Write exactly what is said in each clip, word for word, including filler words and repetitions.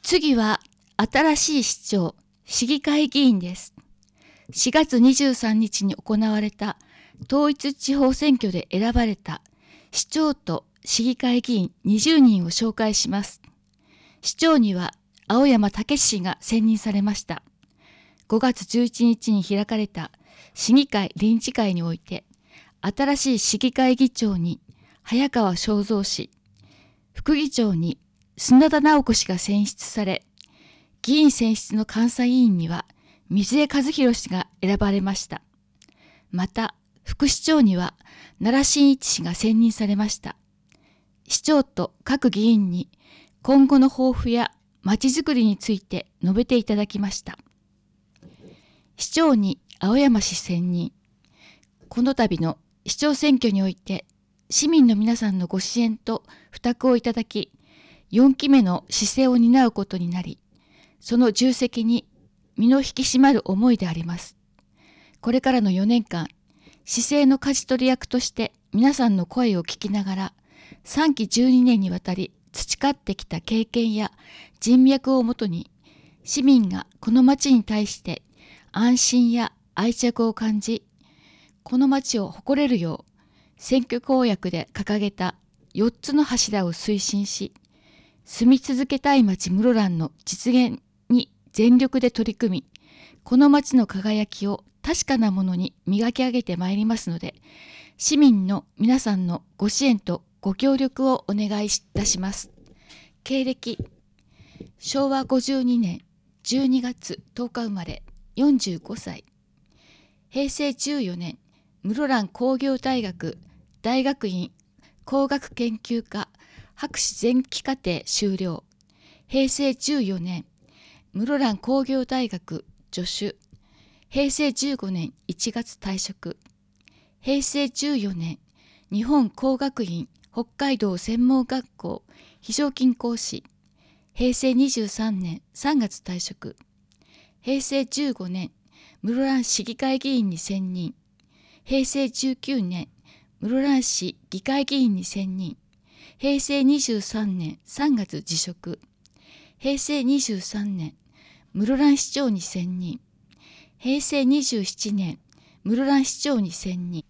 次は新しい市長、市議会議員です。しがつにじゅうさんにちに行われた統一地方選挙で選ばれた市長と市議会議員にじゅうにんを紹介します。市長には青山武氏が選任されました。ごがつじゅういちにちに開かれた市議会臨時会において、新しい市議会議長に早川正三氏、副議長に砂田直子氏が選出され、議員選出の監査委員には水江和弘氏が選ばれました。また、副市長には奈良真一氏が選任されました。市長と各議員に今後の抱負やまちづくりについて述べていただきました。市長に青山氏選任。この度の市長選挙において、市民の皆さんのご支援と負託をいただき、よんきめの市政を担うことになり、その重責に身の引き締まる思いであります。これからのよねんかん、市政の舵取り役として皆さんの声を聞きながら、さんきじゅうにねんにわたり培ってきた経験や人脈をもとに、市民がこの町に対して安心や愛着を感じ、この町を誇れるよう、選挙公約で掲げたよっつの柱を推進し、住み続けたい町室蘭の実現に全力で取り組み、この町の輝きを確かなものに磨き上げてまいりますので、市民の皆さんのご支援とご協力をお願いいたします。経歴、しょうわごじゅうにねんじゅうにがつとおか生まれ、よんじゅうごさい。へいせいじゅうよねん、室蘭工業大学大学院工学研究科博士前期課程修了。へいせいじゅうよねん、室蘭工業大学助手。へいせいじゅうごねんいちがつ退職。へいせいじゅうよねん、日本工学院北海道専門学校非常勤講師。へいせいにじゅうさんねんさんがつ退職。へいせいじゅうごねん、室蘭市議会議員に選任。へいせいじゅうきゅうねん、室蘭市議会議員に選任。へいせいにじゅうさんねんさんがつ辞職。へいせいにじゅうさんねん、室蘭市長に選任。へいせいにじゅうななねん、室蘭市長に選任。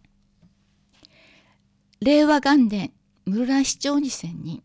れいわ元年、室蘭市長に選任。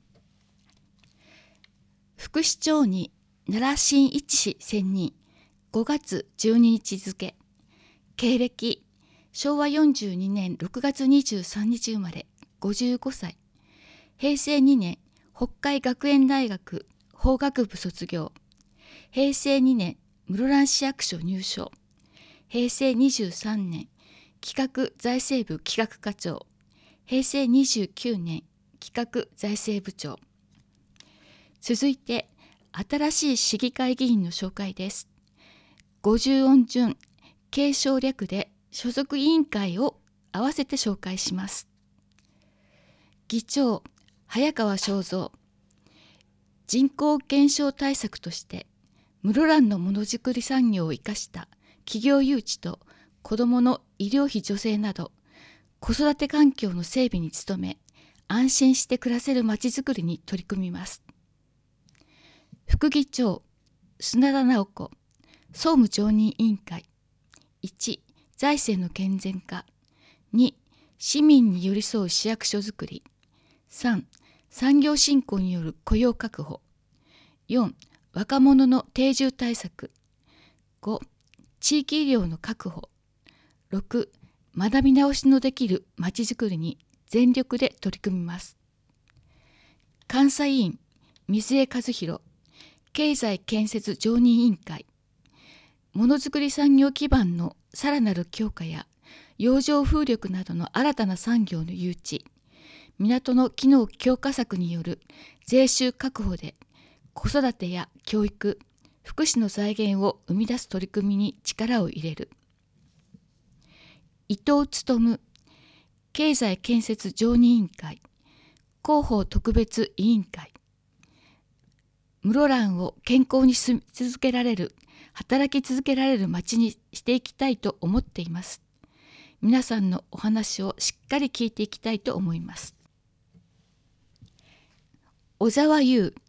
副市長に奈良真一氏選任。ごがつじゅうににち付。経歴、しょうわよんじゅうにねんろくがつにじゅうさんにち生まれ、ごじゅうごさい。へいせいにねん、北海学園大学法学部卒業。へいせいにねん、室蘭市役所入所。へいせいにじゅうさんねん、企画財政部企画課長。へいせいにじゅうきゅうねん、企画財政部長。続いて、新しい市議会議員の紹介です。ごじゅう音順、継承略で所属委員会を合わせて紹介します。議長、早川正三。人口減少対策として、室蘭のものづくり産業を生かした企業誘致と子どもの医療費助成など、子育て環境の整備に努め、安心して暮らせるまちづくりに取り組みます。副議長、砂田直子。総務常任委員会。いち、財政の健全化。に、市民に寄り添う市役所づくり。さん、産業振興による雇用確保。よん、若者の定住対策。ご、地域医療の確保。ろく、学び直しのできるまちづくりに全力で取り組みます。監査委員、水江和弘。経済建設常任委員会。ものづくり産業基盤のさらなる強化や洋上風力などの新たな産業の誘致、港の機能強化策による税収確保で子育てや教育、福祉の財源を生み出す取り組みに力を入れる。伊藤勉。経済建設常任委員会。広報特別委員会。室蘭を健康に住み続けられる、働き続けられる町にしていきたいと思っています。皆さんのお話をしっかり聞いていきたいと思います。小沢優。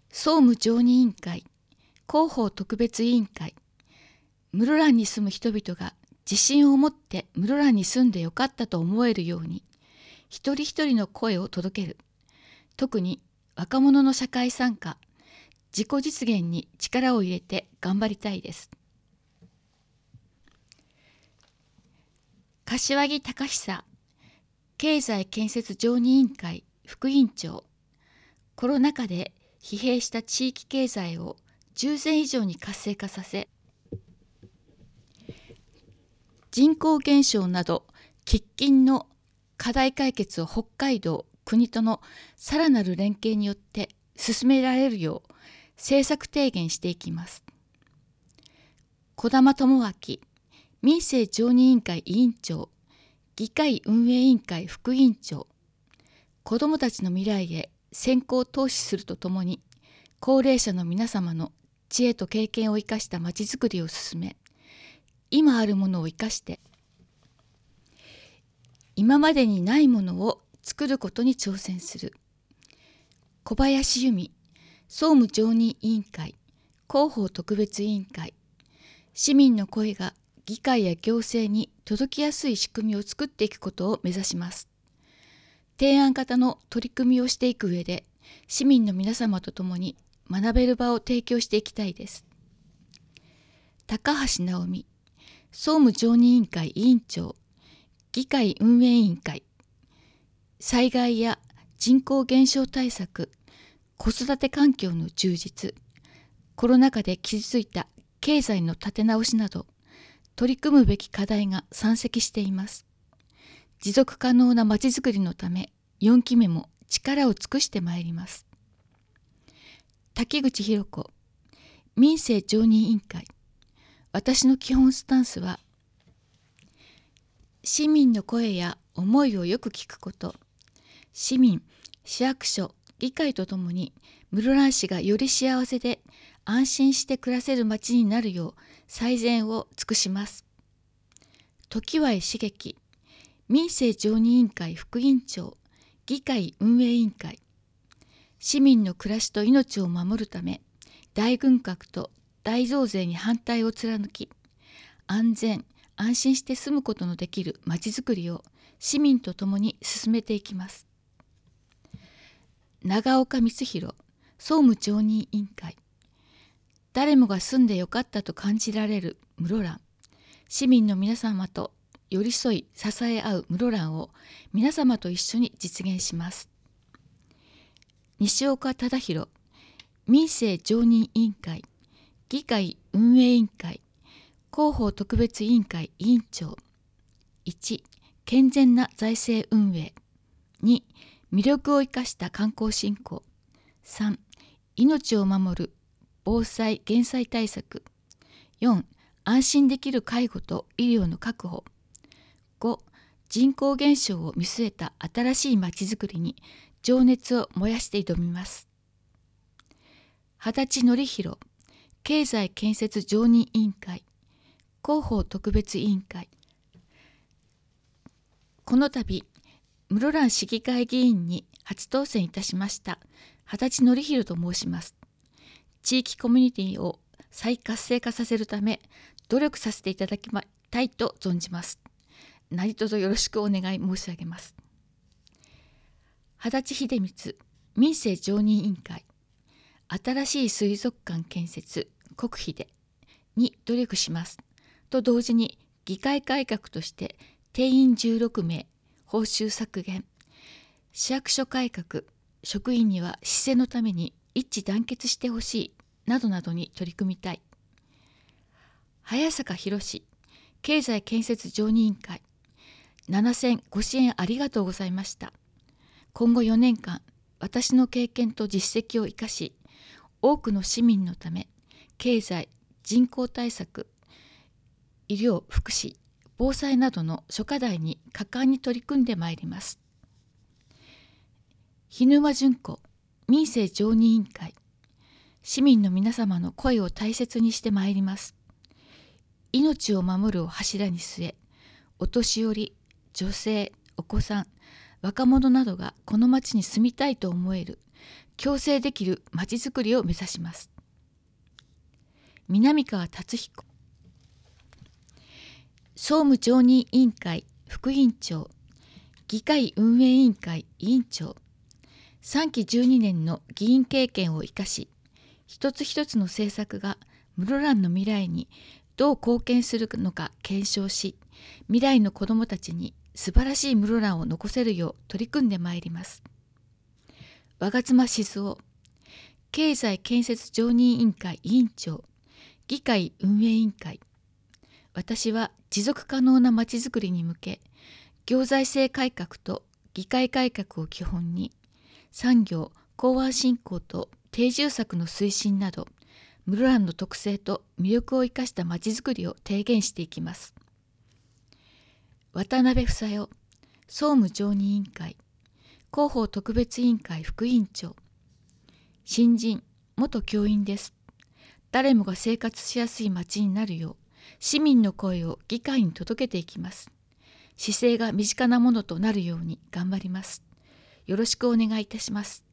総務常任委員会、広報特別委員会、室蘭に住む人々が自信を持って室蘭に住んでよかったと思えるように、一人一人の声を届ける。特に若者の社会参加、自己実現に力を入れて頑張りたいです。柏木隆久経済建設常任委員会副委員長。コロナ禍で疲弊した地域経済を従前以上に活性化させ、人口減少など喫緊の課題解決を北海道、国とのさらなる連携によって進められるよう政策提言していきます。児玉智明民政常任委員会委員長、議会運営委員会副委員長。子どもたちの未来へ先行投資するとともに、高齢者の皆様の知恵と経験を生かしたまちづくりを進め、今あるものを生かして今までにないものを作ることに挑戦する。小林由美総務常任委員会広報特別委員会。市民の声が議会や行政に届きやすい仕組みを作っていくことを目指します。提案型の取り組みをしていく上で、市民の皆様と共に学べる場を提供していきたいです。高橋直美総務常任委員会委員長、議会運営委員会。災害や人口減少対策、子育て環境の充実、コロナ禍で傷ついた経済の立て直しなど、取り組むべき課題が山積しています。持続可能なまちづくりのため、よんきめも力を尽くしてまいります。滝口博子民政常任委員会。私の基本スタンスは、市民の声や思いをよく聞くこと、市民、市役所、議会とともに室蘭市がより幸せで安心して暮らせる街になるよう最善を尽くします。時和茂樹民政常任委員会副委員長、議会運営委員会。市民の暮らしと命を守るため、大軍拡と大増税に反対を貫き、安全安心して住むことのできるまちづくりを市民とともに進めていきます。長岡光弘総務常任委員会。誰もが住んでよかったと感じられる室蘭。市民の皆様と寄り添い支え合う室蘭を皆様と一緒に実現します。西岡忠弘民政常任委員会議会運営委員会広報特別委員会委員長。いち健全な財政運営。に魅力を生かした観光振興。さん命を守る防災減災対策。よん安心できる介護と医療の確保。ご人口減少を見据えた新しいまちづくりに情熱を燃やして挑みます。羽立則弘経済建設常任委員会広報特別委員会。この度室蘭市議会議員に初当選いたしました羽立則弘と申します。地域コミュニティを再活性化させるため努力させていただきたいと存じます。何卒よろしくお願い申し上げます。羽立秀光民政常任委員会。新しい水族館建設国費でに努力しますと同時に、議会改革として定員じゅうろくめい、報酬削減、市役所改革、職員には市政のために一致団結してほしいなどなどに取り組みたい。早坂博経済建設常任委員会。ななせんご支援ありがとうございました。今後よねんかん、私の経験と実績を生かし、多くの市民のため、経済、人口対策、医療、福祉、防災などの諸課題に果敢に取り組んでまいります。日沼純子民政常任委員会。市民の皆様の声を大切にしてまいります。命を守るを柱に据え、お年寄り、女性、お子さん、若者などがこの町に住みたいと思える共生できるまちづくりを目指します。南川達彦総務常任委員会副委員長、議会運営委員会委員長、さんきじゅうにねんの議員経験を生かし、一つ一つの政策が室蘭の未来にどう貢献するのか検証し、未来の子どもたちに素晴らしい室蘭を残せるよう取り組んでまいります。我妻静雄経済建設常任委員会委員長、議会運営委員会。私は持続可能なまちづくりに向け、行財政改革と議会改革を基本に、産業・港湾振興と定住策の推進など、室蘭の特性と魅力を生かしたまちづくりを提言していきます。渡辺房代総務常任委員会広報特別委員会副委員長、新人元教員です。誰もが生活しやすい街になるよう、市民の声を議会に届けていきます。市政が身近なものとなるように頑張ります。よろしくお願いいたします。